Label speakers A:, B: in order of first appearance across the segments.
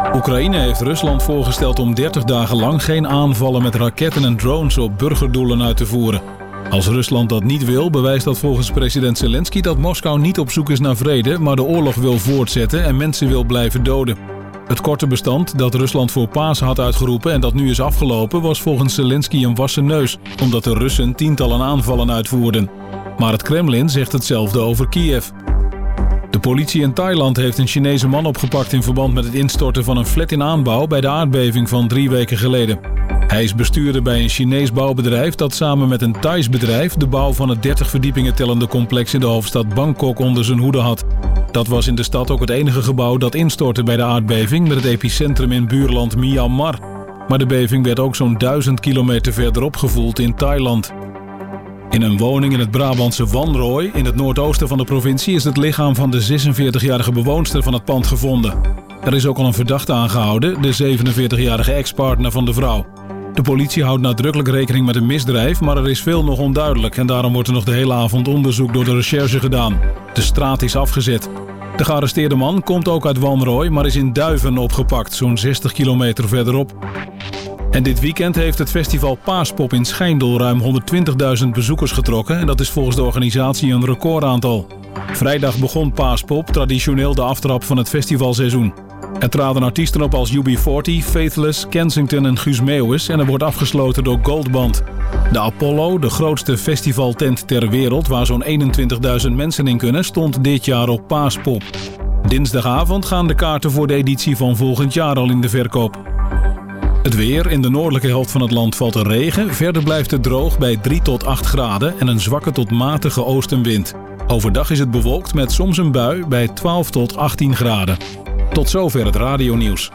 A: Oekraïne heeft Rusland voorgesteld om 30 dagen lang geen aanvallen met raketten en drones op burgerdoelen uit te voeren. Als Rusland dat niet wil, bewijst dat volgens president Zelensky dat Moskou niet op zoek is naar vrede, maar de oorlog wil voortzetten en mensen wil blijven doden. Het korte bestand dat Rusland voor Pasen had uitgeroepen en dat nu is afgelopen, was volgens Zelensky een wassen neus, omdat de Russen tientallen aanvallen uitvoerden. Maar het Kremlin zegt hetzelfde over Kiev. De politie in Thailand heeft een Chinese man opgepakt in verband met het instorten van een flat in aanbouw bij de aardbeving van 3 weken geleden. Hij is bestuurder bij een Chinees bouwbedrijf dat samen met een Thais bedrijf de bouw van het 30 verdiepingen tellende complex in de hoofdstad Bangkok onder zijn hoede had. Dat was in de stad ook het enige gebouw dat instortte bij de aardbeving met het epicentrum in buurland Myanmar. Maar de beving werd ook zo'n 1000 kilometer verderop gevoeld in Thailand. In een woning in het Brabantse Wanrooy, in het noordoosten van de provincie, is het lichaam van de 46-jarige bewoonster van het pand gevonden. Er is ook al een verdachte aangehouden, de 47-jarige ex-partner van de vrouw. De politie houdt nadrukkelijk rekening met een misdrijf, maar er is veel nog onduidelijk en daarom wordt er nog de hele avond onderzoek door de recherche gedaan. De straat is afgezet. De gearresteerde man komt ook uit Wanrooy, maar is in Duiven opgepakt, zo'n 60 kilometer verderop. En dit weekend heeft het festival Paaspop in Schijndel ruim 120.000 bezoekers getrokken en dat is volgens de organisatie een recordaantal. Vrijdag begon Paaspop, traditioneel de aftrap van het festivalseizoen. Er traden artiesten op als UB40, Faithless, Kensington en Guus Meeuwis en er wordt afgesloten door Goldband. De Apollo, de grootste festivaltent ter wereld waar zo'n 21.000 mensen in kunnen, stond dit jaar op Paaspop. Dinsdagavond gaan de kaarten voor de editie van volgend jaar al in de verkoop. Het weer. In de noordelijke helft van het land valt er regen. Verder blijft het droog bij 3 tot 8 graden en een zwakke tot matige oostenwind. Overdag is het bewolkt met soms een bui bij 12 tot 18 graden. Tot zover het radionieuws.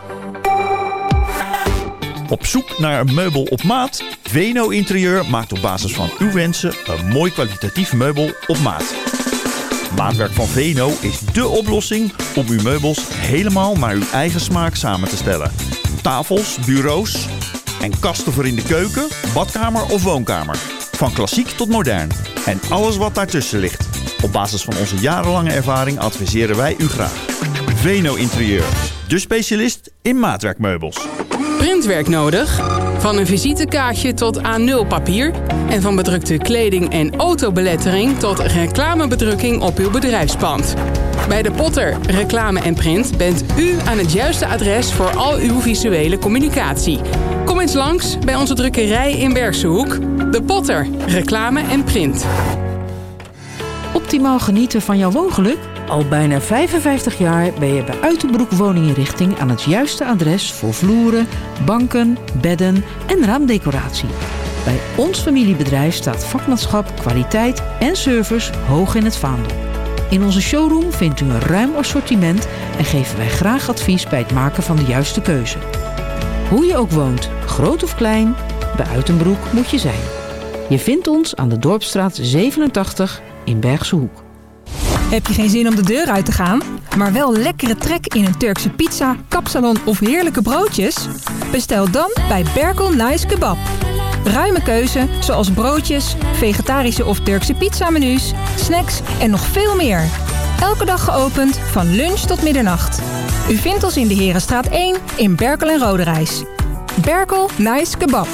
B: Op zoek naar een meubel op maat? Veno Interieur maakt op basis van uw wensen een mooi kwalitatief meubel op maat. Maatwerk van Veno is dé oplossing om uw meubels helemaal naar uw eigen smaak samen te stellen. Tafels, bureaus en kasten voor in de keuken, badkamer of woonkamer. Van klassiek tot modern en alles wat daartussen ligt. Op basis van onze jarenlange ervaring adviseren wij u graag. Veno Interieur, de specialist in maatwerkmeubels.
C: Printwerk nodig? Van een visitekaartje tot A0 papier en van bedrukte kleding en autobelettering tot reclamebedrukking op uw bedrijfspand. Bij De Potter Reclame en Print bent u aan het juiste adres voor al uw visuele communicatie. Kom eens langs bij onze drukkerij in Bergshoek. De Potter Reclame en Print.
D: Optimaal genieten van jouw woongeluk? Al bijna 55 jaar ben je bij Uitenbroek Woninginrichting aan het juiste adres voor vloeren, banken, bedden en raamdecoratie. Bij ons familiebedrijf staat vakmanschap, kwaliteit en service hoog in het vaandel. In onze showroom vindt u een ruim assortiment en geven wij graag advies bij het maken van de juiste keuze. Hoe je ook woont, groot of klein, bij Uitenbroek moet je zijn. Je vindt ons aan de Dorpsstraat 87 in Bergse Hoek.
E: Heb je geen zin om de deur uit te gaan, maar wel lekkere trek in een Turkse pizza, kapsalon of heerlijke broodjes? Bestel dan bij Berkel Nice Kebab. Ruime keuze, zoals broodjes, vegetarische of Turkse pizzamenu's, snacks en nog veel meer. Elke dag geopend, van lunch tot middernacht. U vindt ons in de Herenstraat 1 in Berkel en Roderijs. Berkel Nice Kebab.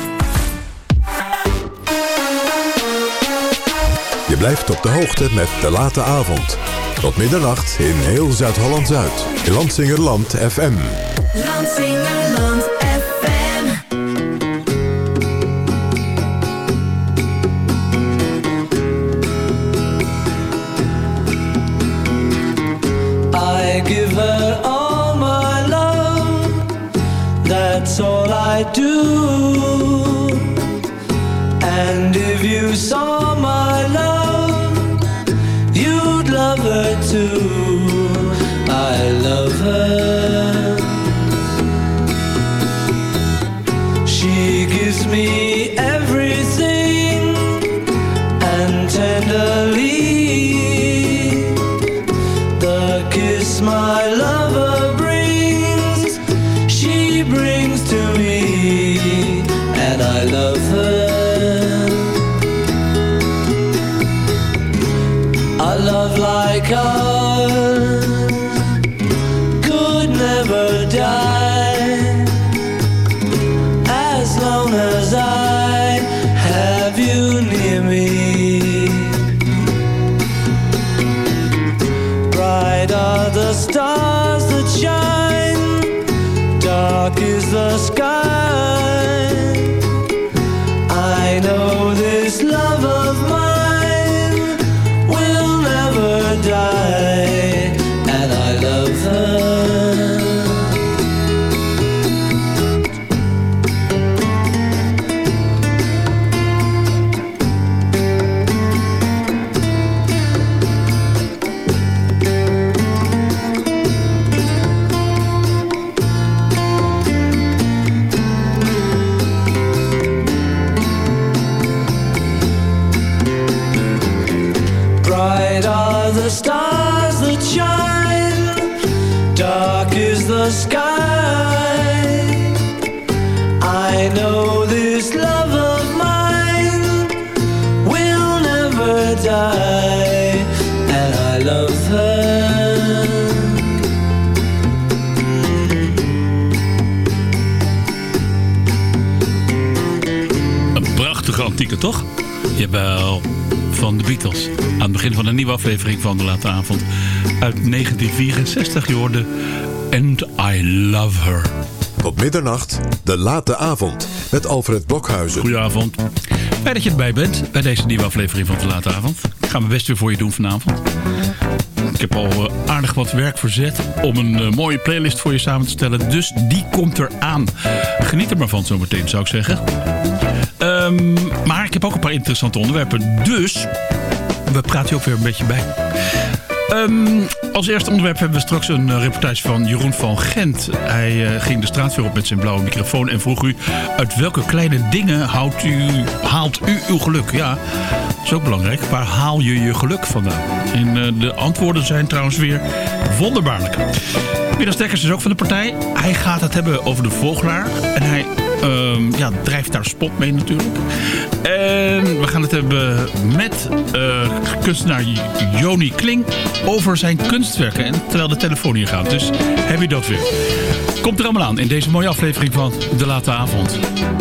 F: Je blijft op de hoogte met De Late Avond. Tot middernacht in heel Zuid-Holland-Zuid. In Lansingerland FM.
G: Lansingerland FM.
H: I give her all my love. That's all I do. And if you saw my love, you'd love her too. I love her. She gives me everything, and tenderly the kiss my lover brings, she brings to me, and I love her. A love like ours could never die. the sky. I know this love of mine will never die, and I love her. The stars that shine, dark is the sky. I know this love of mine will never die, and I love her.
I: Een prachtige antieke, toch? Jawel. Van de Beatles. Aan het begin van een nieuwe aflevering van De Late Avond. Uit 1964, je hoorde And I Love Her.
F: Tot middernacht, De Late Avond. Met Alfred Blokhuizen.
I: Goedenavond. Fijn dat je erbij bent bij deze nieuwe aflevering van De Late Avond. Ik ga mijn best weer voor je doen vanavond. Ik heb al aardig wat werk verzet om een mooie playlist voor je samen te stellen. Dus die komt eraan. Geniet er maar van zometeen, zou ik zeggen. Maar ik heb ook een paar interessante onderwerpen. Dus we praten je ook weer een beetje bij. Als eerste onderwerp hebben we straks een reportage van Jeroen van Gent. Hij ging de straat weer op met zijn blauwe microfoon en vroeg u: uit welke kleine dingen haalt u uw geluk? Ja, dat is ook belangrijk. Waar haal je je geluk vandaan? En de antwoorden zijn trouwens weer wonderbaarlijk. Midas Dekkers is ook van de partij. Hij gaat het hebben over de vogelaar. En hij drijft daar spot mee natuurlijk. En we gaan het hebben met kunstenaar Joni Kling over zijn kunstwerken. En terwijl de telefoon hier gaat. Dus heb je dat weer. Komt er allemaal aan in deze mooie aflevering van De Late Avond.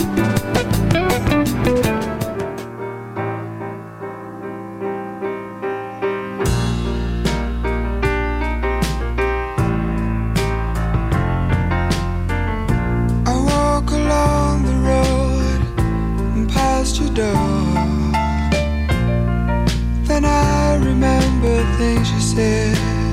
J: Then I remember things you said.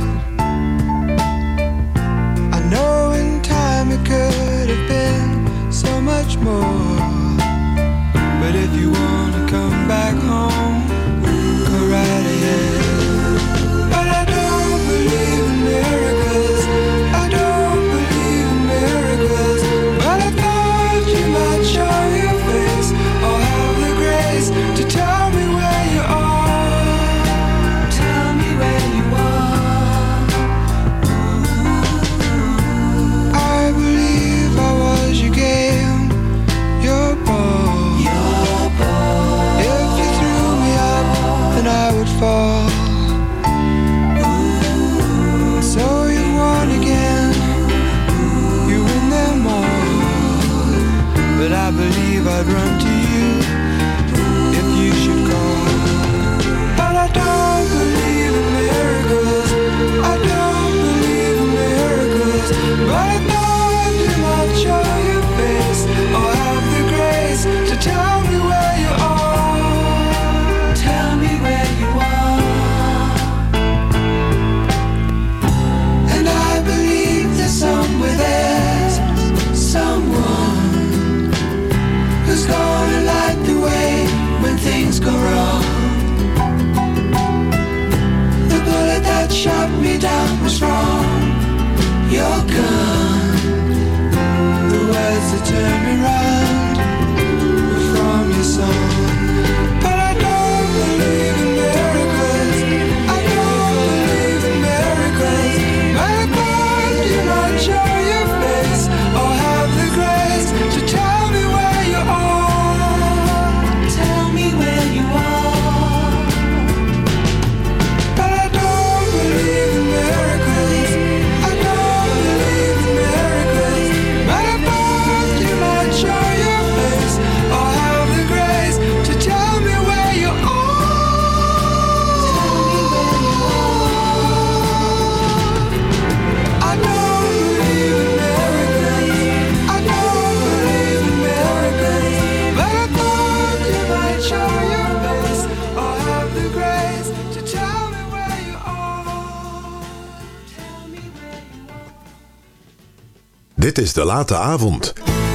J: I know in time it could have been so much more. But if you wanna come back home, go right ahead. But I don't believe in miracles. I don't believe in miracles. But I thought you might show your face or have the grace to tell me where you are. Tell me where you are.
F: Dit is De Late Avond.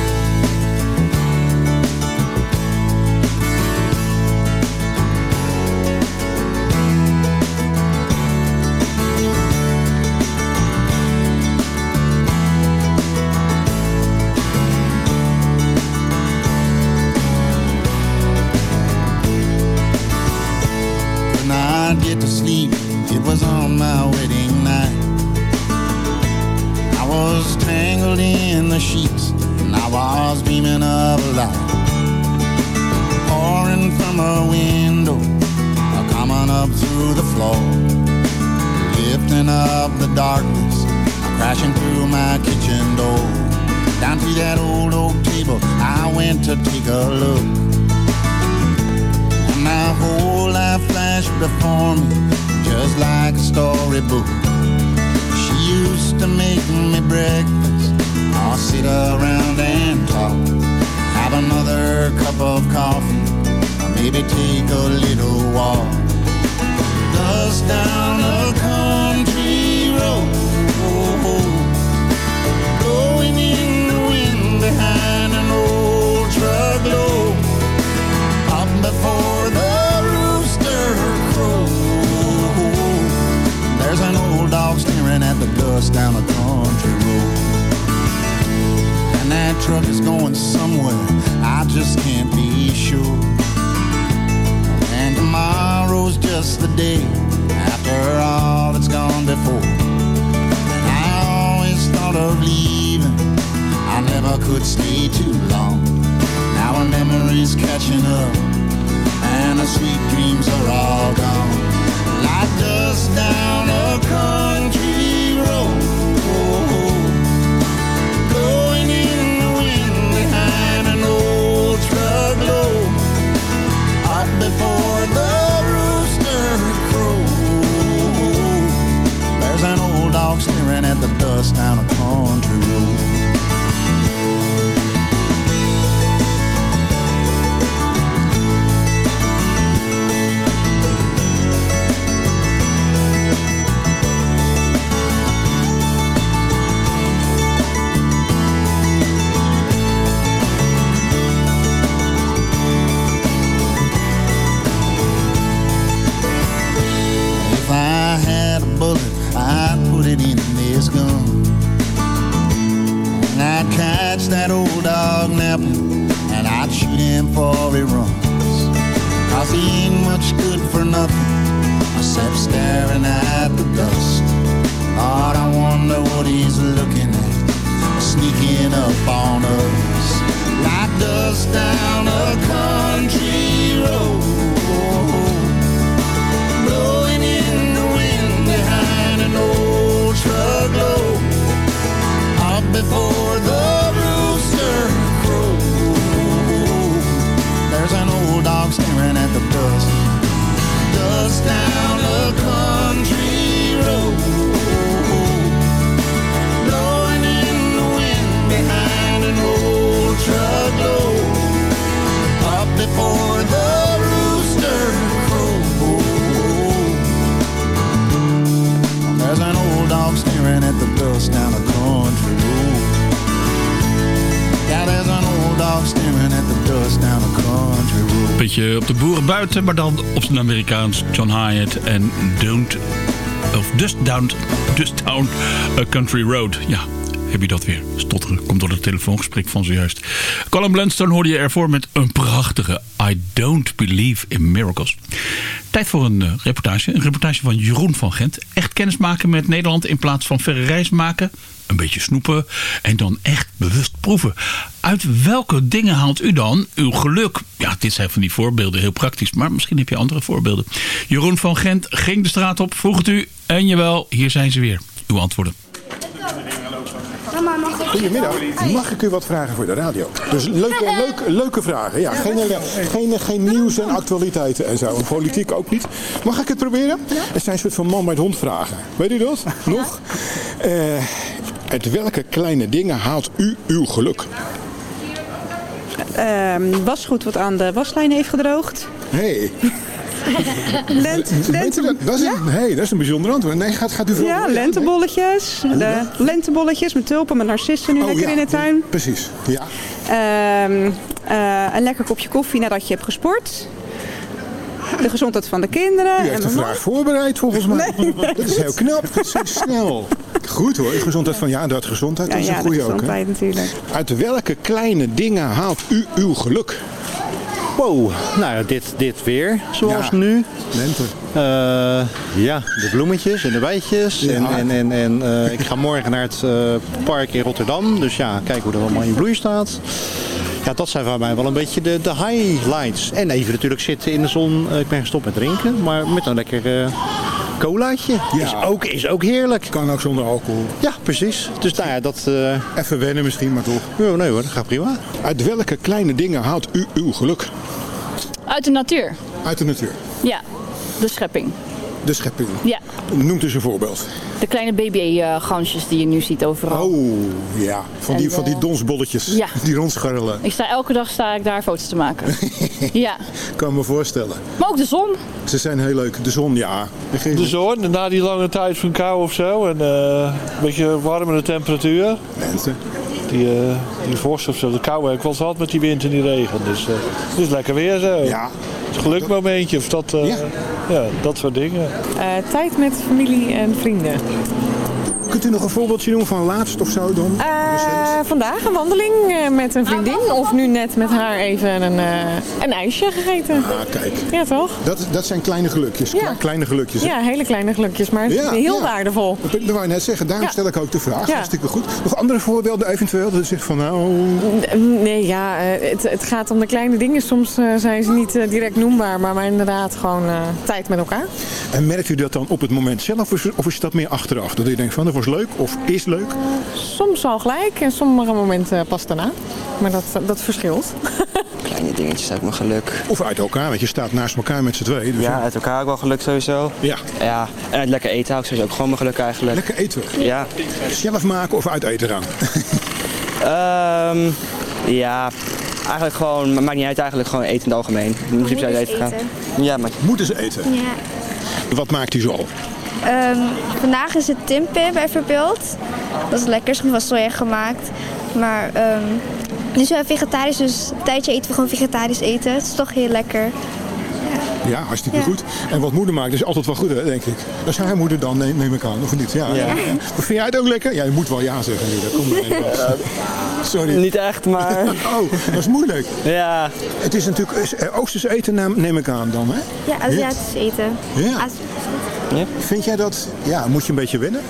I: Beetje op de boeren buiten, maar dan op zijn Amerikaans. John Hyatt en Dust Down a Country Road. Ja, heb je dat weer. Stotteren. Komt door het telefoongesprek van zojuist. Colin Blunstone hoorde je ervoor met een prachtige I Don't Believe in Miracles. Tijd voor een reportage. Een reportage van Jeroen van Gent. Echt kennismaken met Nederland in plaats van verre reis maken. Een beetje snoepen en dan echt bewust proeven. Uit welke dingen haalt u dan uw geluk? Ja, dit zijn van die voorbeelden, heel praktisch. Maar misschien heb je andere voorbeelden. Jeroen van Gent ging de straat op, vroeg het u. En jawel, hier zijn ze weer. Uw antwoorden.
K: Goedemiddag. Mag ik u wat vragen voor de radio? Dus leuke vragen. Ja, geen nieuws en actualiteiten en zo. En politiek ook niet. Mag ik het proberen? Het zijn een soort van man met hond vragen. Weet u dat? Nog? Uit welke kleine dingen haalt u uw geluk?
L: Wasgoed wat aan de waslijn heeft gedroogd.
K: Hey. Dat is een bijzonder antwoord. Nee, gaat u voor.
L: Ja, lentebolletjes. De lentebolletjes met tulpen, met narcissen nu lekker in de tuin.
K: Precies, ja.
L: Een lekker kopje koffie nadat je hebt gesport. De gezondheid van de kinderen.
K: U heeft de vraag voorbereid volgens mij.
L: Nee.
K: Dat is heel knap, dat is snel. Goed hoor, gezondheid van dat gezondheid, dat is een goede ook. Ja,
L: gezondheid natuurlijk.
K: Uit welke kleine dingen haalt u uw geluk?
M: Wow, nou dit weer, zoals nu.
K: Lente.
M: De bloemetjes en de weidjes.
K: Ja.
M: En ik ga morgen naar het park in Rotterdam. Dus kijken hoe dat allemaal in bloei staat. Ja, dat zijn voor mij wel een beetje de highlights. En even natuurlijk zitten in de zon. Ik ben gestopt met drinken, maar met een lekker colaatje. Ja. Is ook heerlijk.
K: Kan ook zonder alcohol.
M: Ja, precies. Dus dat...
K: Even wennen misschien, maar toch.
M: Nee hoor, dat gaat prima.
K: Uit welke kleine dingen haalt u uw geluk?
N: Uit de natuur.
K: Uit de natuur?
N: Ja, de schepping.
K: De schepping?
N: Ja.
K: Noemt eens een voorbeeld.
N: De kleine babygansjes die je nu ziet overal.
K: Oh, ja. Van die donsbolletjes die rondscharrelen.
N: Elke dag sta ik daar foto's te maken. Ja.
K: Kan me voorstellen.
N: Maar ook de zon.
K: Ze zijn heel leuk. De zon, ja.
O: De zon, na die lange tijd van kou of zo. En een beetje warmere temperatuur.
K: Mensen.
O: Die vorst of zo. De kou heb ik wel eens gehad met die wind en die regen. Dus het is lekker weer zo.
K: Ja.
O: Het is een gelukmomentje of dat, dat soort dingen.
P: Tijd met familie en vrienden.
K: Kunt u nog een voorbeeldje noemen van laatst of zo dan?
P: Vandaag een wandeling met een vriendin. Of nu net met haar even een ijsje gegeten.
K: Ah, kijk.
P: Ja, toch?
K: Dat zijn kleine gelukjes.
P: Ja.
K: Kleine gelukjes. Hè?
P: Ja, hele kleine gelukjes. Maar heel waardevol.
K: Dat wou je net zeggen. Daarom stel ik ook de vraag. Hartstikke goed. Nog andere voorbeelden eventueel? Dat je zegt van
P: Nee, het gaat om de kleine dingen. Soms zijn ze niet direct noembaar. Maar inderdaad gewoon tijd met elkaar.
K: En merkt u dat dan op het moment zelf? Of is dat meer achteraf? Dat u denkt van, dat was leuk of is leuk?
P: Soms al gelijk en sommige momenten pas daarna. Maar dat verschilt.
Q: Kleine dingetjes uit mijn geluk.
K: Of uit elkaar, want je staat naast elkaar met z'n tweeën. Dus
Q: uit elkaar ook wel geluk sowieso.
K: Ja.
Q: En uit lekker eten hou ik sowieso ook gewoon mijn geluk eigenlijk.
K: Lekker eten?
Q: Ja.
K: Zelf maken of uit eten gaan?
Q: Eigenlijk gewoon, maakt niet uit eigenlijk, gewoon eten in het algemeen. Je moet uit eten gaan. Ja, maar...
K: Moeten ze eten?
R: Ja.
K: Wat maakt u zo al?
R: Vandaag is het tempeh bijvoorbeeld. Dat is lekker, is van soja gemaakt. Maar nu zijn we vegetarisch, dus een tijdje eten we gewoon vegetarisch eten. Het is toch heel lekker.
K: Ja, hartstikke goed. En wat moeder maakt is altijd wel goed, hè, denk ik. Dat is haar moeder dan, neem ik aan, of niet? Ja. Maar vind jij het ook lekker? Ja, je moet wel ja zeggen nu. Dat komt er Sorry.
Q: Niet echt, maar...
K: Oh, dat is moeilijk.
Q: Ja.
K: Het is natuurlijk Oosters eten, neem ik aan dan, hè?
R: Ja, Aziatisch eten.
K: Ja. Vind jij dat, moet je een beetje wennen?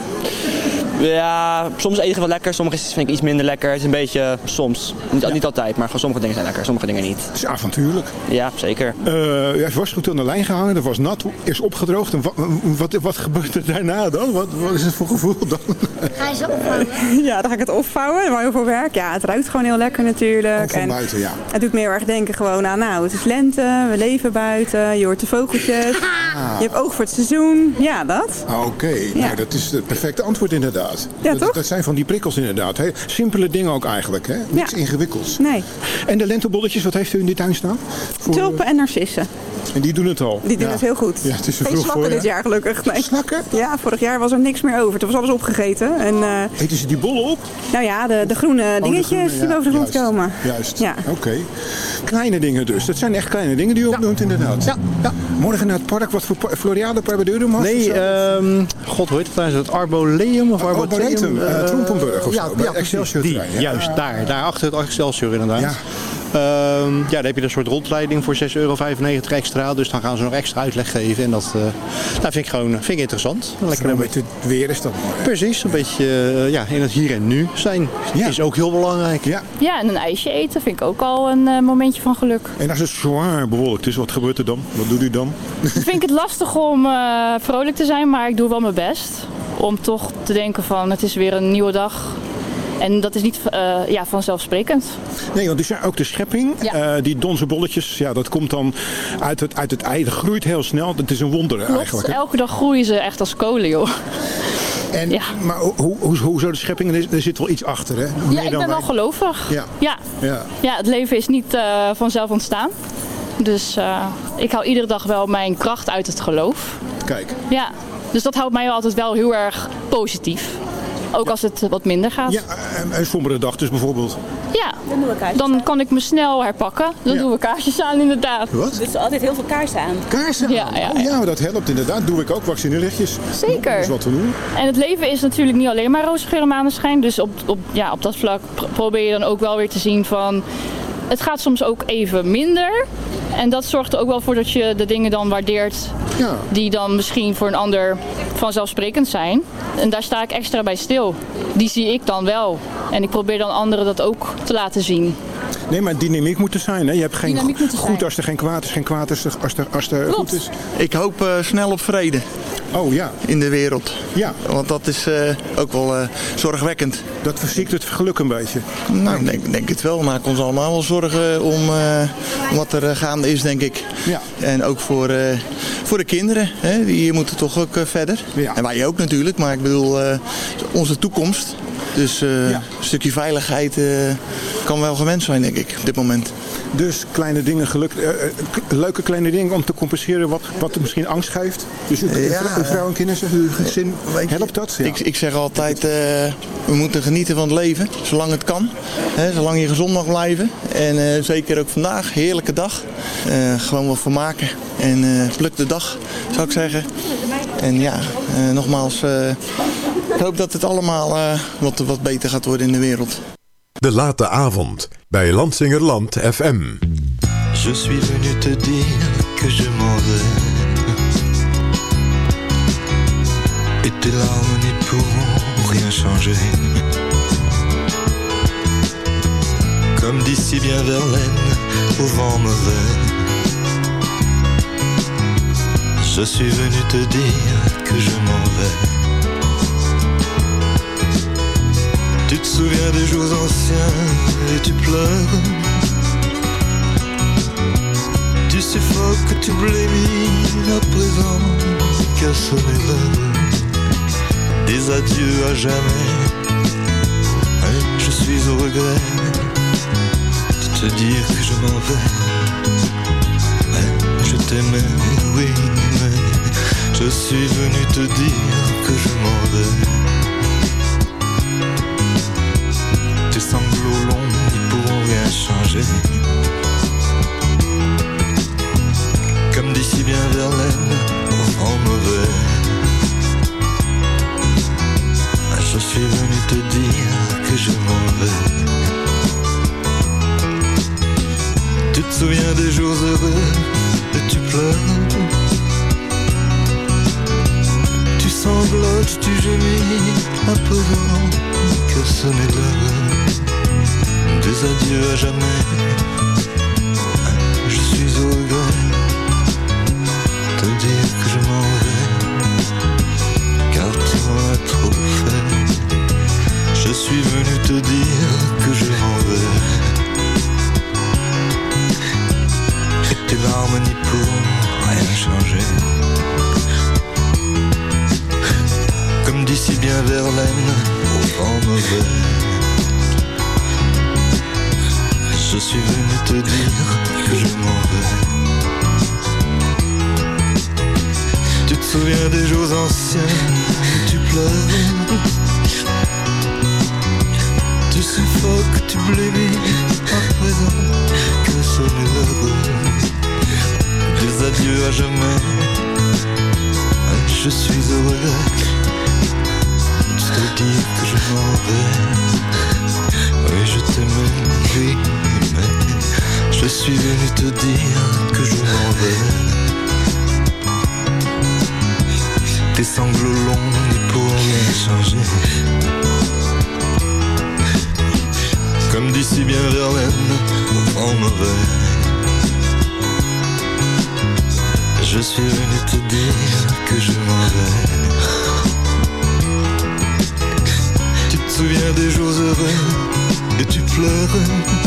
Q: Ja, soms eten wel lekker, sommige vind ik iets minder lekker. Het is een beetje soms, niet altijd, maar gewoon sommige dingen zijn lekker, sommige dingen niet.
K: Het is avontuurlijk.
Q: Ja, zeker.
K: Je was goed aan de lijn gehangen, dat was nat, is opgedroogd. En wat gebeurt er daarna dan? Wat is het voor gevoel dan?
R: Ga je ze opvouwen?
L: Ja, dan ga ik het opvouwen, dan heel veel werk. Ja, het ruikt gewoon heel lekker natuurlijk.
K: Ook van buiten, ja.
L: Het doet me heel erg denken gewoon aan, het is lente, we leven buiten, je hoort de vogeltjes. Je hebt oog voor het seizoen, ja dat.
K: Oké. Nou, dat is het perfecte antwoord inderdaad.
L: Ja, toch?
K: Dat zijn van die prikkels inderdaad. Hè? Simpele dingen ook eigenlijk. Hè? Niks ingewikkelds.
L: Nee.
K: En de lentebolletjes, wat heeft u in die tuin staan?
L: Tulpen en narcissen.
K: En die doen het al?
L: Die doen het heel goed.
K: Ja, het is
L: geen slakken dit jaar gelukkig. Nee.
K: Slakken?
L: Ja, vorig jaar was er niks meer over. Toen was alles opgegeten. En,
K: eten ze die bollen op?
L: Nou ja, de groene dingetjes die boven de grond komen.
K: Juist,
L: ja.
K: Oké. Kleine dingen dus. Dat zijn echt kleine dingen die u opnoemt inderdaad.
M: Ja.
K: Morgen naar het park. Wat voor Floriade bij de deur doen?
M: Nee, god, hoe heet het? Is het Arboleum of
K: Arboretum? Trompenburg of zo. Bij Excelsior
M: die, juist, daar achter het Excelsior inderdaad. Ja. Daar heb je een soort rondleiding voor €6,95 extra. Dus dan gaan ze nog extra uitleg geven. En dat vind ik interessant.
K: Lekker een beetje het weer is dat mooi.
M: Precies, een beetje in het hier en nu zijn. Is ook heel belangrijk.
N: Ja, en een ijsje eten vind ik ook al een momentje van geluk.
K: En als het zwaar bewolkt is, wat gebeurt er dan? Wat doet u dan?
N: Ik vind het lastig om vrolijk te zijn, maar ik doe wel mijn best. Om toch te denken van het is weer een nieuwe dag. En dat is niet vanzelfsprekend.
K: Nee, want is ook de schepping. Ja. Die donse bolletjes, dat komt dan uit het ei. Dat groeit heel snel. Dat is een wonder eigenlijk. Hè?
N: Elke dag groeien ze echt als kolen, joh.
K: Maar hoe zou de schepping? Er zit wel iets achter, hè?
N: Ja, ik ben wel gelovig. Ja, het leven is niet vanzelf ontstaan. Dus ik haal iedere dag wel mijn kracht uit het geloof.
K: Kijk.
N: Ja, dus dat houdt mij altijd wel heel erg positief. Ook als het wat minder gaat.
K: Ja, en sombere dag dus bijvoorbeeld.
N: Ja, dan kan ik me snel herpakken. Dan doen we kaarsjes aan inderdaad.
K: Wat?
L: Dus altijd heel veel kaarsen aan.
K: Kaarsen aan?
N: Ja.
K: Oh ja, dat helpt inderdaad. Doe ik ook, vaccinelichtjes.
N: Zeker.
K: Dat is wat te doen.
N: En het leven is natuurlijk niet alleen maar roze geur en maneschijn. Dus op dat vlak probeer je dan ook wel weer te zien van... Het gaat soms ook even minder. En dat zorgt er ook wel voor dat je de dingen dan waardeert die dan misschien voor een ander vanzelfsprekend zijn. En daar sta ik extra bij stil. Die zie ik dan wel. En ik probeer dan anderen dat ook te laten zien.
K: Nee, maar dynamiek moet er zijn. Hè? Je hebt geen goed als er geen kwaad is, geen kwaad als er goed is.
S: Ik hoop snel op vrede.
K: Oh ja.
S: In de wereld.
K: Ja.
S: Want dat is ook wel zorgwekkend.
K: Dat verziekt het geluk een beetje.
S: Nou, ik denk het wel. Maak ons allemaal wel zorgen om wat er gaande is, denk ik. Ja. En ook voor de kinderen. Hè? Die moeten toch ook verder. Ja. En wij ook natuurlijk. Maar ik bedoel, onze toekomst. Dus een stukje veiligheid kan wel gewenst zijn, denk ik, op dit moment.
K: Dus kleine dingen, leuke kleine dingen om te compenseren wat misschien angst geeft. Dus uw vrouw en kinderen, uw gezin, helpt dat? Ja.
S: Ik zeg altijd, we moeten genieten van het leven, zolang het kan. Hè, zolang je gezond mag blijven. En zeker ook vandaag, heerlijke dag. Gewoon wat vermaken. En pluk de dag, zou ik zeggen. En ja, nogmaals, ik hoop dat het allemaal wat beter gaat worden in de wereld.
F: De late avond bij Lansingerland FM.
H: Je suis venu te dire que je m'en vais. Et tes larmes n'y pourront rien changer. Comme dit si bien Verlaine au vent mauvais. Je suis venu te dire que je m'en vais. Tu te souviens des jours anciens et tu pleures. Tu suffoques, tu blémis à présent qu'à sonner l'heure des adieux à jamais. Et je suis au regret de te dire que je m'en vais. Et je t'aimais, oui, mais je suis venu te dire que je m'en vais. Tes sanglots longs ne pourront rien changer. Comme dit si bien Verlaine au vent mauvais. Je suis venu te dire que je m'en vais. Tu te souviens des jours heureux et tu pleures. Tu sanglotes, tu gémis à présent que sonnait l'heure des adieux à jamais. Je suis au regret de dire que je m'en vais, car tu m'en as trop fait. Je suis venu te dire que je m'en vais. Et tes larmes n'y pourront rien changer. Comme dit si bien Verlaine au vent mauvais. Je suis venu te dire que je m'en vais. Tu te souviens des jours anciens où tu pleures. Tu suffoques, tu blémis à présent que sonne l'heure des adieux à jamais. Je suis heureux de te dire que je m'en vais. Oui, je t'aimais, oui, mais je suis venu te dire que je m'en vais. Tes sanglots longs n'y pourront rien changer. Comme dit si bien Verlaine au vent mauvais. Je suis venu te dire que je m'en vais. Tu te souviens des jours heureux et tu pleures.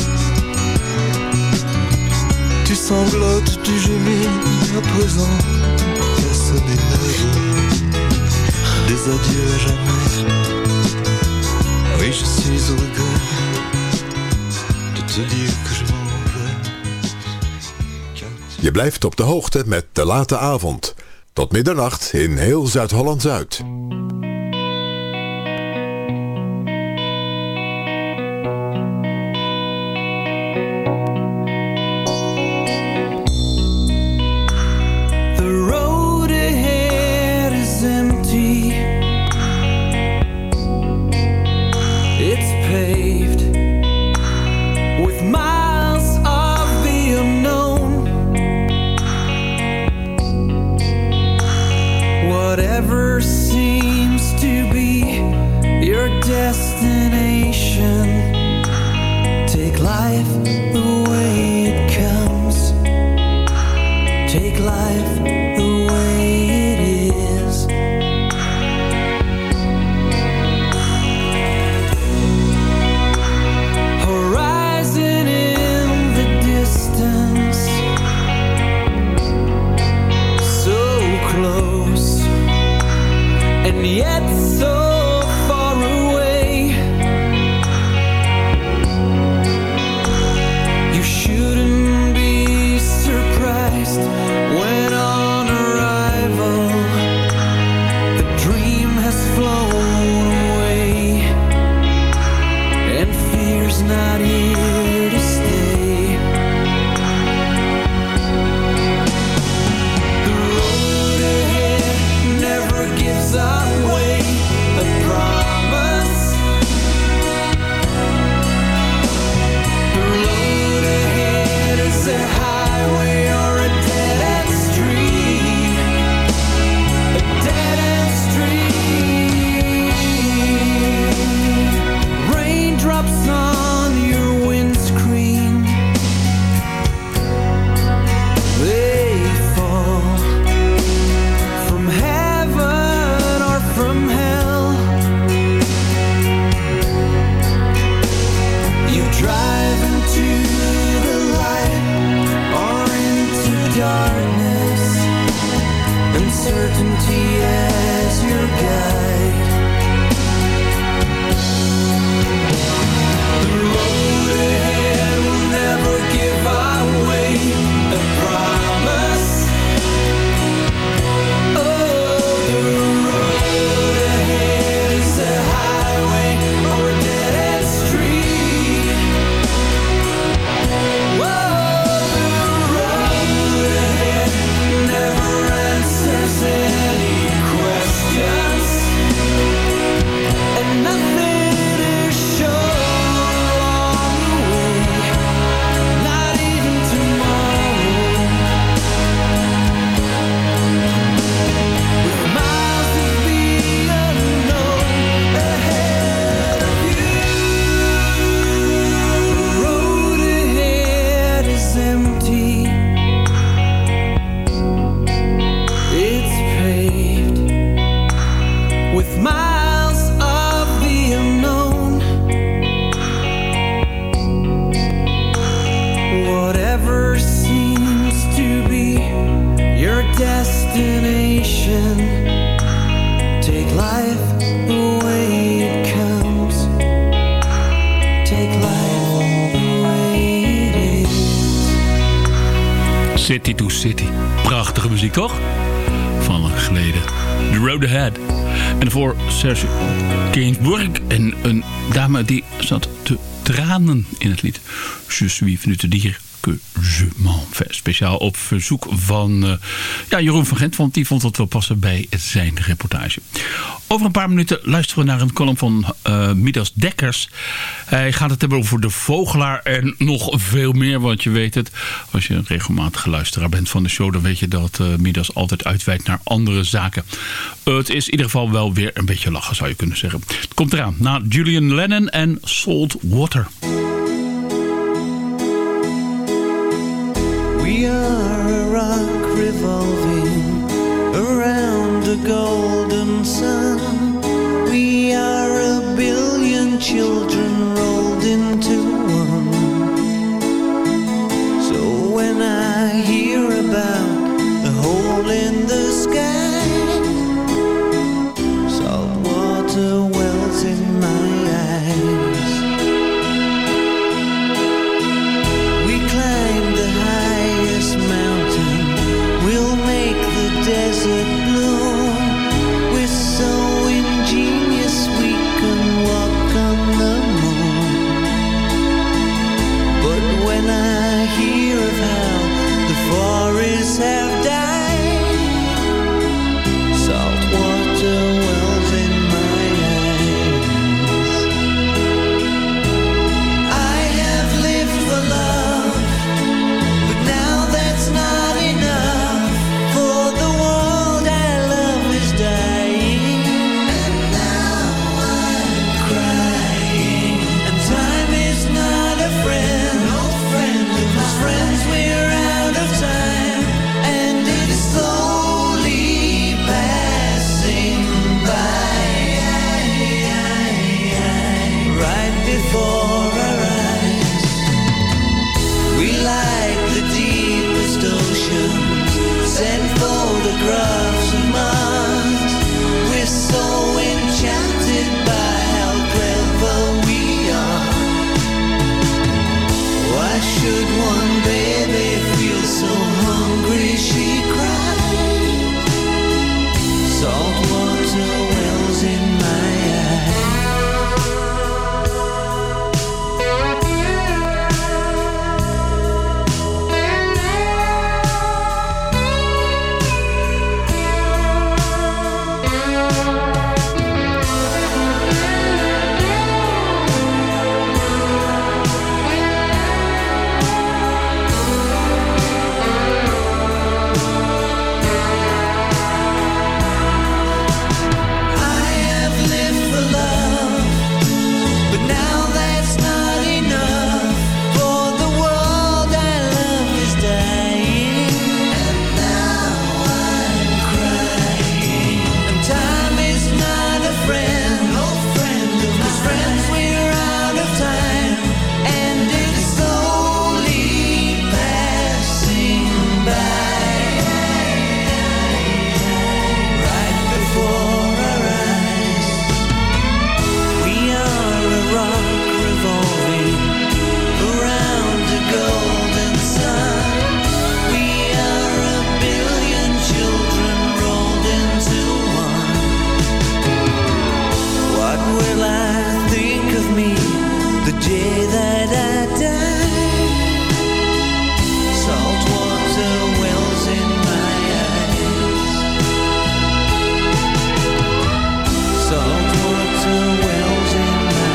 H: Tu sanglotes, tu gémis à présent qu'à sonner l'heure des adieux à jamais. Oui, je suis au regret de te dire que je m'en vais, car
F: Je blijft op de hoogte met De Late Avond. Tot middernacht in heel Zuid-Holland-Zuid.
J: The road ahead is empty. It's paved with miles of the unknown. Whatever seems to be your destination, take life the way it comes. Take life the way it is. Horizon in the distance, so close and yet so far away. You shouldn't be surprised when on arrival the dream has flown away and fear's not here to stay. The road ahead never gives away a promise. The road ahead is a highway or a dead-end street. A dead-end street. Raindrops on your windscreen, they fall from heaven or from hell. You drive into the light or into darkness, uncertainty as your guide. The road ahead will never give away a promise. Oh, the road ahead is a highway or a dead-end street. Whoa, the road ahead never answers any questions, and nothing is sure along the way, not even tomorrow. With miles of the unknown ahead of you, the road ahead is empty. It's paved with miles of the unknown. Whatever seems to be your destination, take life the way it comes. Take life the way it is.
I: City to City. Prachtige muziek, toch? Van lang geleden. The Road Ahead. En voor Serge Gainsbourg en een dame die zat te tranen in het lied. Je suis venu te dire que je m'en vais. Speciaal op verzoek van Jeroen van Gent, want die vond het wel passen bij zijn reportage. Over een paar minuten luisteren we naar een column van Midas Dekkers. Hij gaat het hebben over de vogelaar en nog veel meer, want je weet het. Als je een regelmatige luisteraar bent van de show, dan weet je dat Midas altijd uitwijkt naar andere zaken. Het is in ieder geval wel weer een beetje lachen, zou je kunnen zeggen. Het komt eraan na Julian Lennon en Salt Water.
J: We are a rock revolving around a golden sun. We are a billion children rolled into one. So when I hear about the hole in the sky, salt water wells in my eyes. We climbed the highest mountain
H: when I hear of how the forests have died. Salt water wells in my eyes. I have lived for love, but now that's not enough. For the world I love is dying, and now I'm crying. And time is not a friend, no friend of mine. Friends, we're out of time, and it's slowly passing by, right before our eyes. We like the deepest oceans, send photographs of Mars. We're so enchanted by how clever we are. Why should one baby feel so hungry she cried? Salt water wells in my eyes. I have lived for love, but now that's not enough. For the world I love is dying, and now I'm crying. And time is not a friend, no friend of mine. 'Cause friends, we're out of time, and it's slowly passing by, right before our eyes. We are a rock revolving around a golden sun. We are a billion children rolled into one. What will I think of me the day that I die? Salt water wells in my eyes. Salt water wells in my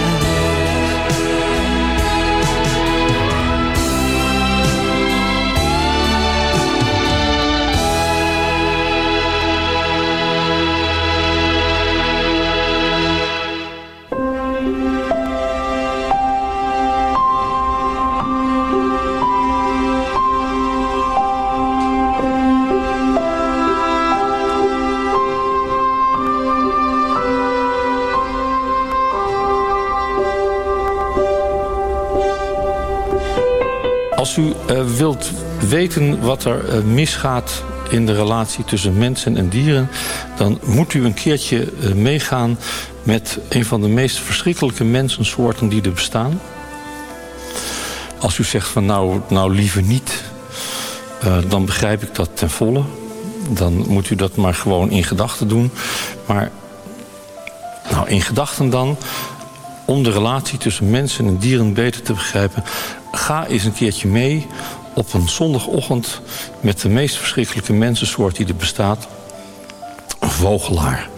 T: Als u wilt weten wat er misgaat in de relatie tussen mensen en dieren, dan moet u een keertje meegaan met een van de meest verschrikkelijke mensensoorten die er bestaan. Als u zegt van nou liever niet, dan begrijp ik dat ten volle. Dan moet u dat maar gewoon in gedachten doen. Maar in gedachten dan, om de relatie tussen mensen en dieren beter te begrijpen, ga eens een keertje mee op een zondagochtend met de meest verschrikkelijke mensensoort die er bestaat. Een vogelaar.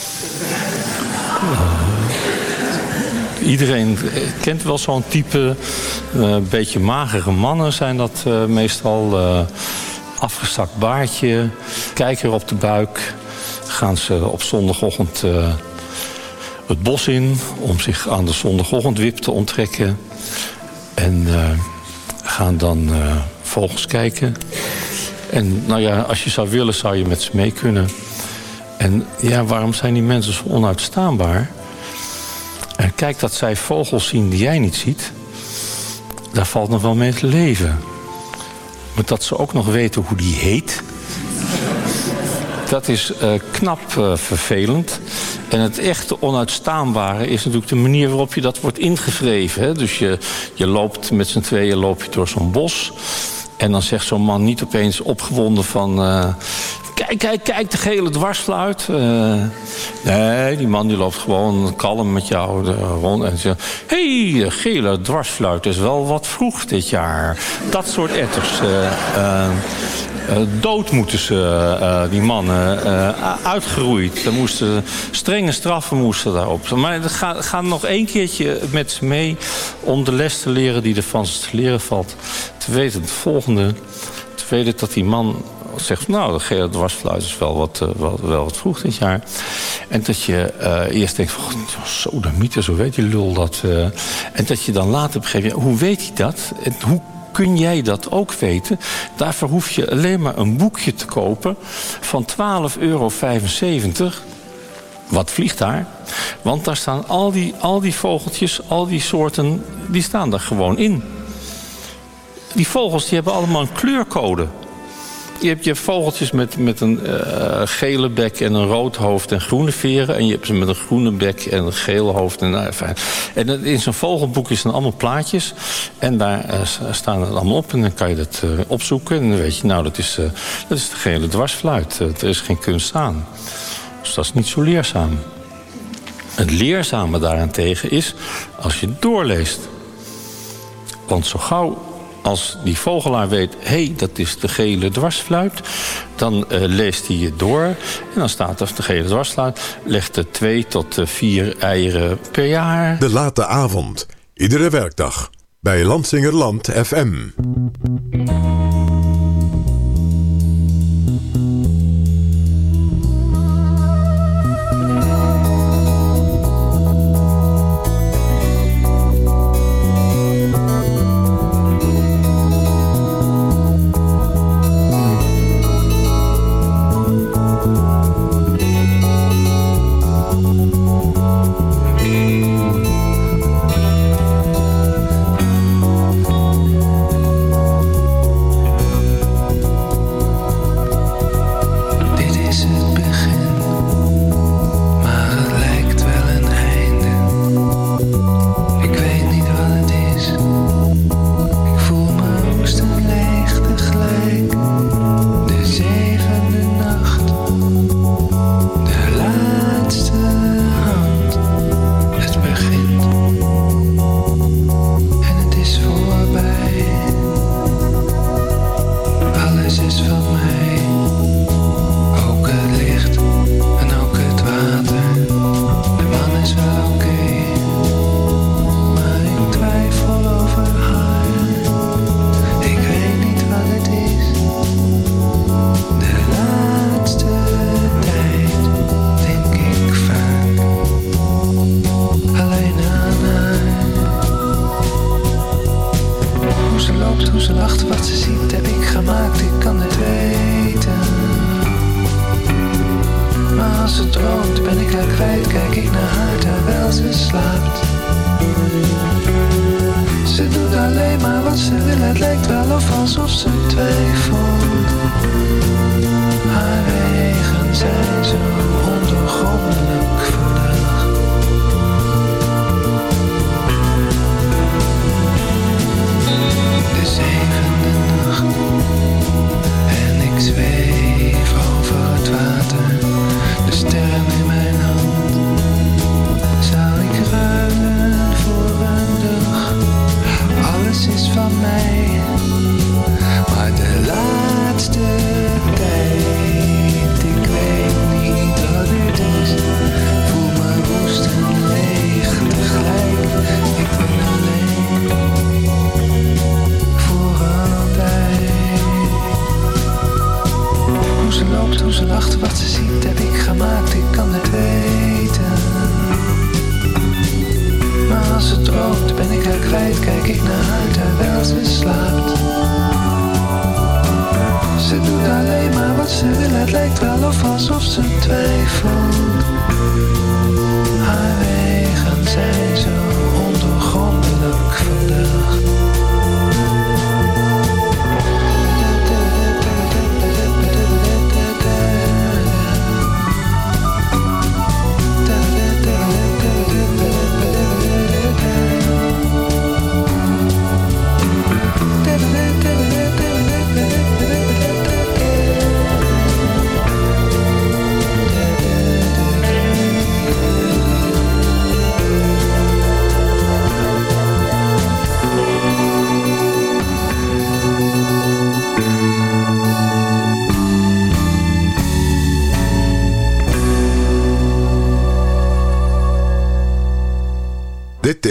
T: Iedereen kent wel zo'n type. Een beetje magere mannen zijn dat meestal. Afgezakt baardje, kijker op de buik. Gaan ze op zondagochtend het bos in om zich aan de zondagochtendwip te onttrekken. En gaan dan vogels kijken. En als je zou willen, zou je met ze mee kunnen. En waarom zijn die mensen zo onuitstaanbaar? En kijk dat zij vogels zien die jij niet ziet. Daar valt nog wel mee te leven. Maar dat ze ook nog weten hoe die heet. Dat is knap vervelend. En het echte onuitstaanbare is natuurlijk de manier waarop je dat wordt ingevreven. Hè? Dus je loopt met z'n tweeën door zo'n bos. En dan zegt zo'n man niet opeens opgewonden van... Kijk, de gele dwarsfluit. Nee, die man die loopt gewoon kalm met jou rond. En zegt, hé, de gele dwarsfluit is wel wat vroeg dit jaar. Dat soort etters. Dood moeten ze, die mannen, uitgeroeid. Er moesten strenge straffen moesten daarop. Maar ga nog 1 keertje met ze mee om de les te leren die er van ze te leren valt. Te weten het volgende. Te weten dat die man zegt, nou, de gele dwarsfluit is wel wat vroeg dit jaar. En dat je eerst denkt, sodemieter, zo weet die lul dat. En dat je dan later begrijpt, hoe weet hij dat? En hoe kun jij dat ook weten? Daarvoor hoef je alleen maar een boekje te kopen van €12,75. Wat vliegt daar? Want daar staan al die vogeltjes, al die soorten, die staan daar gewoon in. Die vogels die hebben allemaal een kleurcode. Je hebt je vogeltjes met een gele bek en een rood hoofd en groene veren. En je hebt ze met een groene bek en een geel hoofd. En in zo'n vogelboek is dan allemaal plaatjes. En daar staan het allemaal op. En dan kan je dat opzoeken. En dan weet je, nou, dat is de gele dwarsfluit. Er is geen kunst aan. Dus dat is niet zo leerzaam. Het leerzame daarentegen is als je doorleest. Want zo gauw als die vogelaar weet, hé, dat is de gele dwarsfluit, dan leest hij het door. En dan staat er, de gele dwarsfluit legt er 2 tot 4 eieren per jaar.
F: De late avond. Iedere werkdag. Bij Lansingerland FM.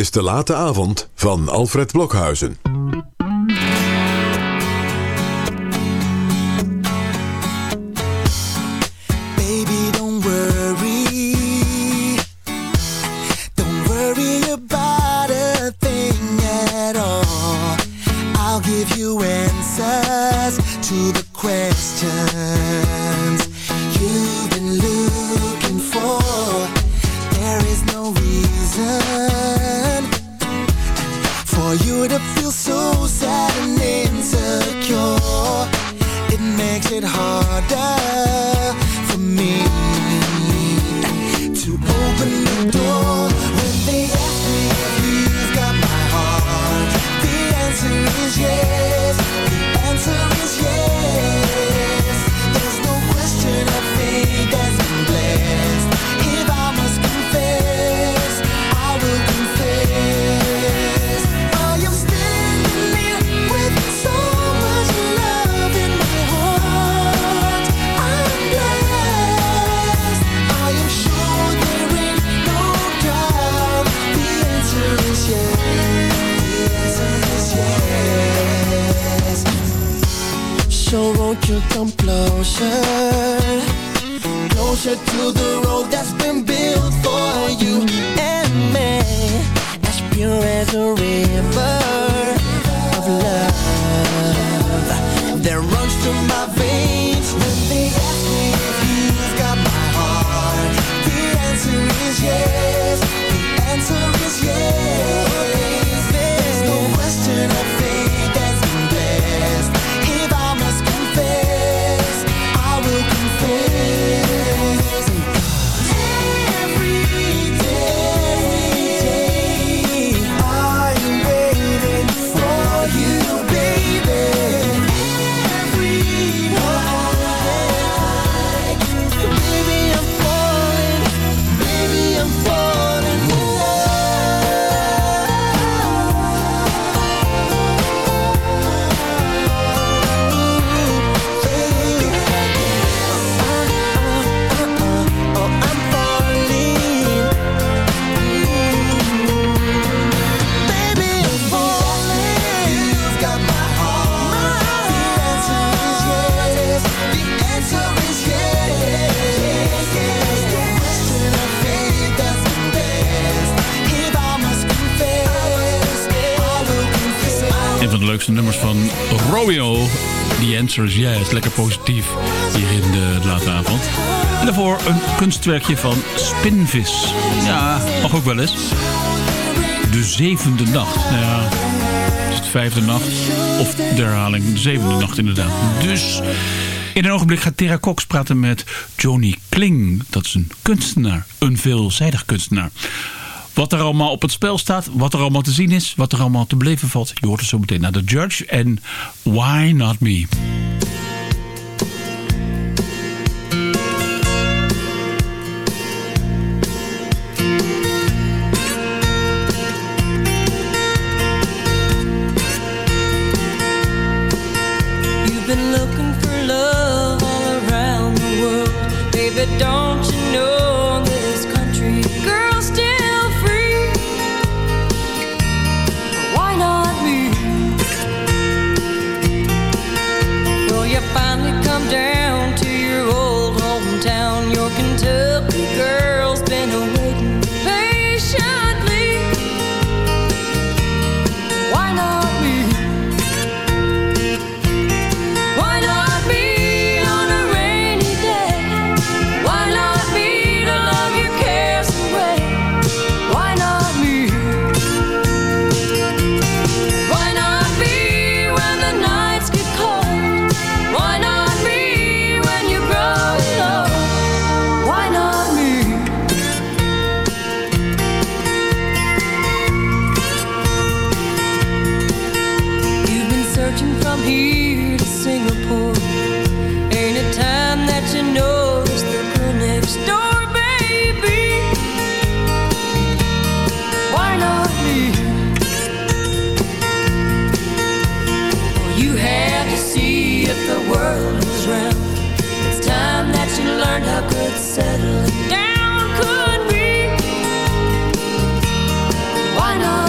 F: is De Late Avond van Alfred Blokhuizen.
J: Baby, don't worry. Don't worry about a thing at all. I'll give you answers to the questions you've been looking for. There is no reason for you to feel so sad and insecure. It makes it harder for me to open the door. When they ask me if you've got my heart, the answer is yes. The answer is yes. There's no question of fate that's been blessed. If I must confess, I will confess. I am standing here with so much love in my heart. I'm blessed. I am sure there ain't no doubt. The answer is yes. The answer is yes. So won't you come closer, closer to the road that's been built for you and me, as pure as a river of love that runs through my veins. When they ask me if you've got my heart, the answer is yes. The answer is yes. There's no question of fate that's been blessed. If I must confess, I will confess. Every day I'm waiting for you, baby. Every night, baby, I'm falling in love. Oh, I'm falling. Baby, I'm falling. You've got my heart. The answer is yes. The answer is yes. There's no question of fate that's been best. If I must confess, I will confess.
I: Een van de leukste nummers van Romeo. The Answer is Yes. Lekker positief hier in de late avond. En daarvoor een kunstwerkje van Spinvis. Ja, mag ook wel eens. De zevende nacht. Nou ja, is het vijfde nacht. Of de herhaling, de zevende nacht inderdaad. Dus in een ogenblik gaat Tera Cox praten met Johnny Kling. Dat is een kunstenaar. Een veelzijdig kunstenaar. Wat er allemaal op het spel staat, wat er allemaal te zien is, wat er allemaal te beleven valt. Je hoort het zo meteen naar The Judge en Why Not Me.
U: You've been looking for love all around the world. Baby, don't you know this country girl's still free? Why not me? Will you finally come down to your old hometown? Your Kentucky girl's been waiting patiently. Why not me? Why not me on a rainy day? Why not me to love your cares away? Why not me? Why not me when the nights get cold? Why not me when you grow alone? Why not me? You've been searching from here to Singapore. Ain't it time that you notice the girl next door, baby? Why not me? Well, you have to see if the world is round. It's time that you learned how good settling down could be. Why not?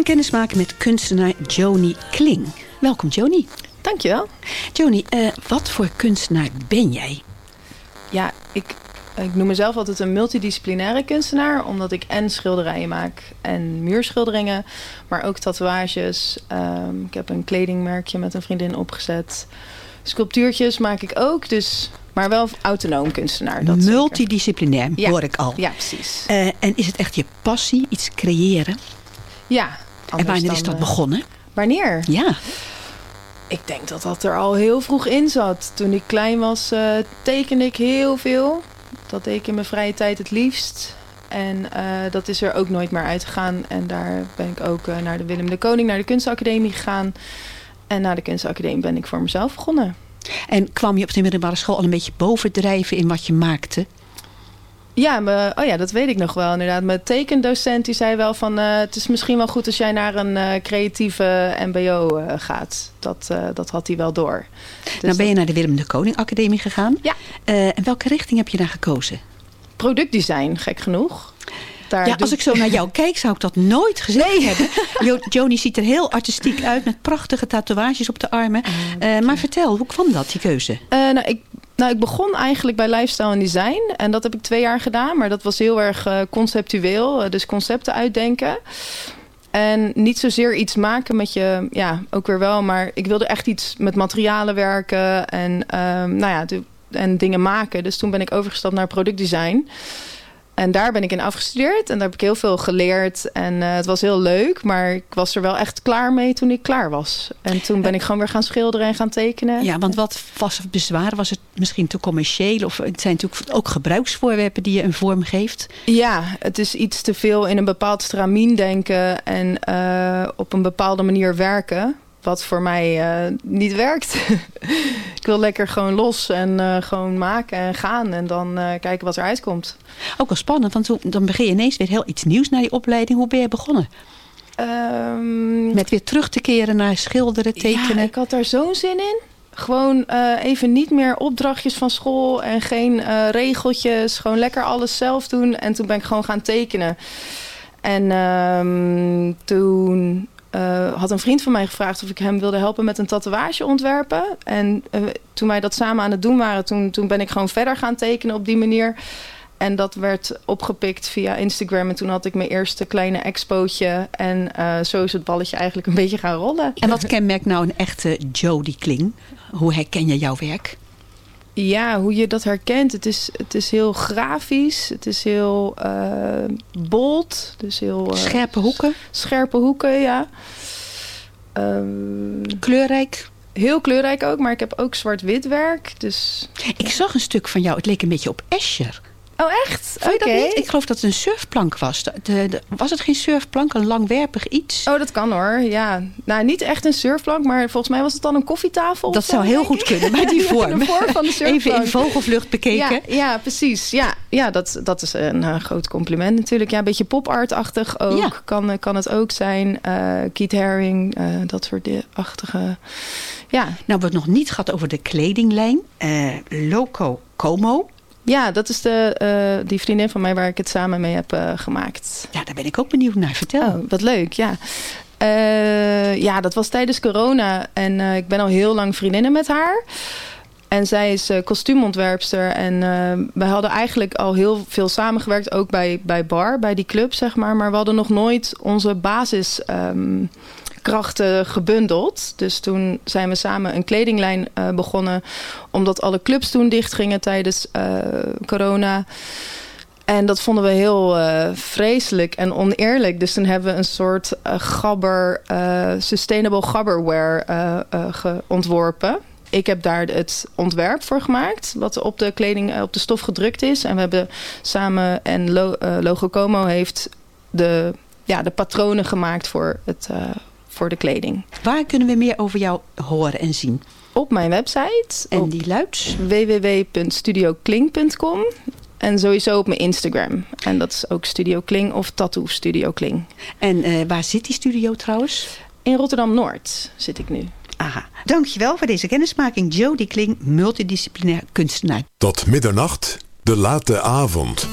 A: kennismaken met kunstenaar Joni Kling. Welkom Joni.
V: Dankjewel.
A: Joni, wat voor kunstenaar ben jij?
V: Ja, ik noem mezelf altijd een multidisciplinaire kunstenaar, omdat ik en schilderijen maak en muurschilderingen, maar ook tatoeages. Ik heb een kledingmerkje met een vriendin opgezet. Sculptuurtjes maak ik ook, dus, maar wel autonoom kunstenaar. Dat
A: multidisciplinair, hoor ik al.
V: Ja, precies.
A: En is het echt je passie, iets creëren?
V: Ja.
A: En wanneer is dat begonnen?
V: Wanneer?
A: Ja.
V: Ik denk dat dat er al heel vroeg in zat. Toen ik klein was, tekende ik heel veel. Dat deed ik in mijn vrije tijd het liefst. En dat is er ook nooit meer uitgegaan. En daar ben ik ook naar de Willem de Koning, naar de kunstacademie gegaan. En na de kunstacademie ben ik voor mezelf begonnen.
A: En kwam je op de middelbare school al een beetje bovendrijven in wat je maakte?
V: Ja, dat weet ik nog wel inderdaad. Mijn tekendocent die zei wel van... het is misschien wel goed als jij naar een creatieve mbo gaat. Dat had hij wel door. Dus
A: nou ben je naar de Willem de Koning Academie gegaan.
V: Ja.
A: En welke richting heb je daar gekozen?
V: Productdesign, gek genoeg.
A: Als ik zo naar jou kijk, zou ik dat nooit gezegd hebben. Joni ziet er heel artistiek uit met prachtige tatoeages op de armen. Maar vertel, hoe kwam dat, die keuze?
V: Ik begon eigenlijk bij lifestyle en design. En dat heb ik 2 jaar gedaan. Maar dat was heel erg conceptueel. Dus concepten uitdenken. En niet zozeer iets maken met je... Ja, ook weer wel. Maar ik wilde echt iets met materialen werken. En dingen maken. Dus toen ben ik overgestapt naar productdesign. En daar ben ik in afgestudeerd. En daar heb ik heel veel geleerd. En het was heel leuk. Maar ik was er wel echt klaar mee toen ik klaar was. En toen ben ik gewoon weer gaan schilderen en gaan tekenen.
A: Ja, want wat was het bezwaar? Was het misschien te commercieel? Of het zijn natuurlijk ook gebruiksvoorwerpen die je een vorm geeft?
V: Ja, het is iets te veel in een bepaald stramien denken. En op een bepaalde manier werken. Wat voor mij niet werkt. Ik wil lekker gewoon los en gewoon maken en gaan. En dan kijken wat eruit komt.
A: Ook wel spannend, want dan begin je ineens weer heel iets nieuws naar je opleiding. Hoe ben je begonnen? Met weer terug te keren naar schilderen, tekenen.
V: Ja, ik had daar zo'n zin in. Gewoon even niet meer opdrachtjes van school en geen regeltjes. Gewoon lekker alles zelf doen. En toen ben ik gewoon gaan tekenen. En toen... had een vriend van mij gevraagd of ik hem wilde helpen met een tatoeage ontwerpen. En toen wij dat samen aan het doen waren, toen ben ik gewoon verder gaan tekenen op die manier. En dat werd opgepikt via Instagram. En toen had ik mijn eerste kleine expootje. En zo is het balletje eigenlijk een beetje gaan rollen.
A: En wat kenmerkt nou een echte Joni Kling? Hoe herken je jouw werk?
V: Ja, hoe je dat herkent. Het is heel grafisch. Het is heel bold. Dus heel,
A: scherpe hoeken?
V: Scherpe hoeken, ja.
A: Kleurrijk?
V: Heel kleurrijk ook, maar ik heb ook zwart-wit werk. Dus...
A: Ik zag een stuk van jou. Het leek een beetje op Escher.
V: Oh, echt?
A: Vond je dat niet? Ik geloof dat het een surfplank was. Was het geen surfplank, een langwerpig iets?
V: Oh, dat kan hoor, ja. Nou, niet echt een surfplank, maar volgens mij was het dan een koffietafel.
A: Dat zou heel goed kunnen, bij die vorm.
V: De vorm van de surfplank.
A: Even in vogelvlucht bekeken.
V: Ja, precies. Ja, dat is een groot compliment natuurlijk. Ja, een beetje pop-art-achtig ook. Ja. Kan het ook zijn. Keith Haring, dat soort achtige... Ja.
A: Nou, we het nog niet gehad over de kledinglijn. Loco Como.
V: Ja, dat is die vriendin van mij waar ik het samen mee heb gemaakt.
A: Ja, daar ben ik ook benieuwd naar. Vertel.
V: Oh, wat leuk, ja. Ja, dat was tijdens corona. En ik ben al heel lang vriendinnen met haar. En zij is kostuumontwerpster. En we hadden eigenlijk al heel veel samengewerkt. Ook bij Bar, bij die club, zeg maar. Maar we hadden nog nooit onze basiskrachten gebundeld. Dus toen zijn we samen een kledinglijn begonnen. Omdat alle clubs toen dicht gingen tijdens corona. En dat vonden we heel vreselijk en oneerlijk. Dus toen hebben we een soort sustainable gabberware ontworpen. Ik heb daar het ontwerp voor gemaakt. Wat op de kleding, op de stof gedrukt is. En we hebben samen, en Logo Como heeft de patronen gemaakt voor de kleding.
A: Waar kunnen we meer over jou horen en zien?
V: Op mijn website.
A: En die luidt?
V: www.studiokling.com. En sowieso op mijn Instagram. En dat is ook Studio Kling of Tattoo Studio Kling.
A: En waar zit die studio trouwens?
V: In Rotterdam-Noord zit ik nu.
A: Aha. Dankjewel voor deze kennismaking. Joni Kling, multidisciplinair kunstenaar.
F: Tot middernacht, de late avond.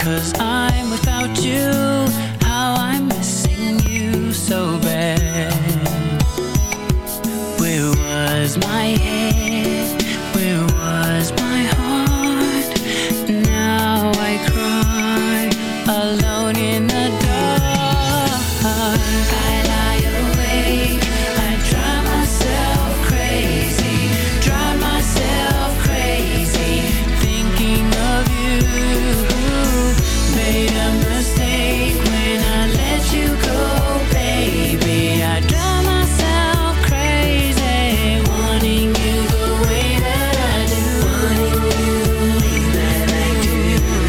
B: 'cause I'm without you. How I'm missing you so bad. Where was my head? Where was my heart? Now I cry alone in the dark. I lie awake, I drive myself crazy, thinking of you. Made a mistake when I let you go, baby. I drive myself crazy, wanting you the way that I do, wanting you the way that I do.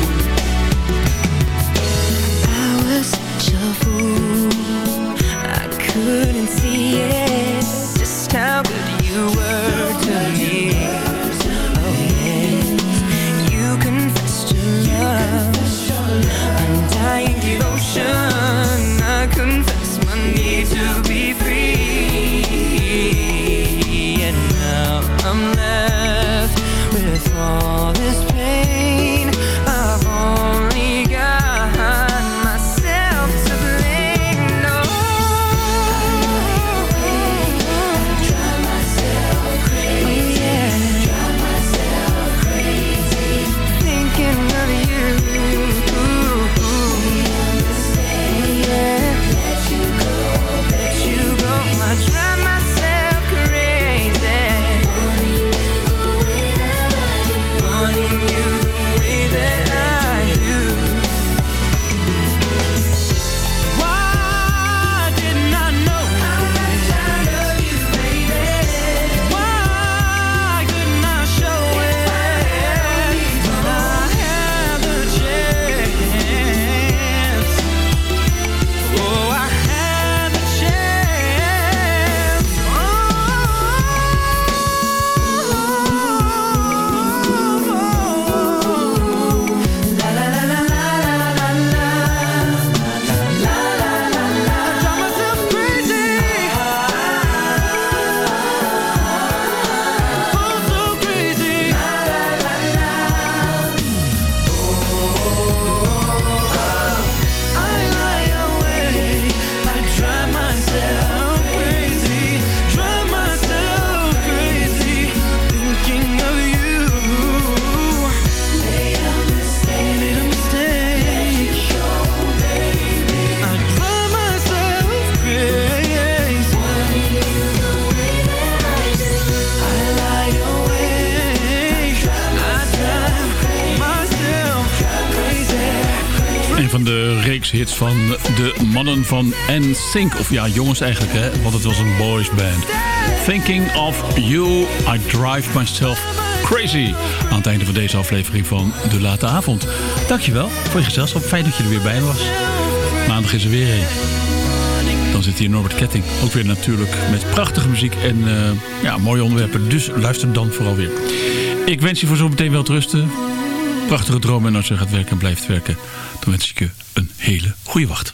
B: I was such a fool, I couldn't see it, just how good you were to me. Oh yes, you confessed to love, undying devotion. I confess my need to be free, and now I'm left with all this pain. I've only got myself to blame. No, I drive myself crazy. Oh, yeah. Drive myself crazy, thinking of you. Yeah. Let you go. I drive myself crazy, wanting you the way that I do. Why didn't I know how much I love you, baby? Why couldn't I show it when I had the chance? Oh, I had the chance. La la la la la la la la la la la. I drive myself crazy. Oh, so crazy. La la la la. I lie awake, I drive myself crazy, thinking of you. Made a mistake, I drive myself crazy, wanting you the way that I do. I lie awake, I drive myself crazy.
I: Een van de reeks hits van de mannen van NSYNC. Of ja, jongens eigenlijk, hè? Want het was een boys band. Thinking of You, I Drive Myself Crazy. Aan het einde van deze aflevering van De Late Avond. Dankjewel voor je gezelschap. Fijn dat je er weer bij was. Maandag is er weer een. Dan zit hier Norbert Ketting. Ook weer natuurlijk met prachtige muziek en ja, mooie onderwerpen. Dus luister dan vooral weer. Ik wens je voor zometeen wel te rusten. Prachtige dromen en als je gaat werken en blijft werken, dan wens ik je een hele goede wacht.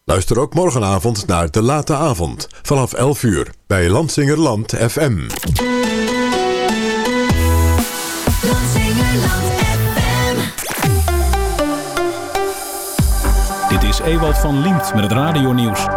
F: Luister ook morgenavond naar De Late Avond vanaf 11 uur bij Landsingerland FM.
C: Dit is Ewald van Liemt met het radionieuws.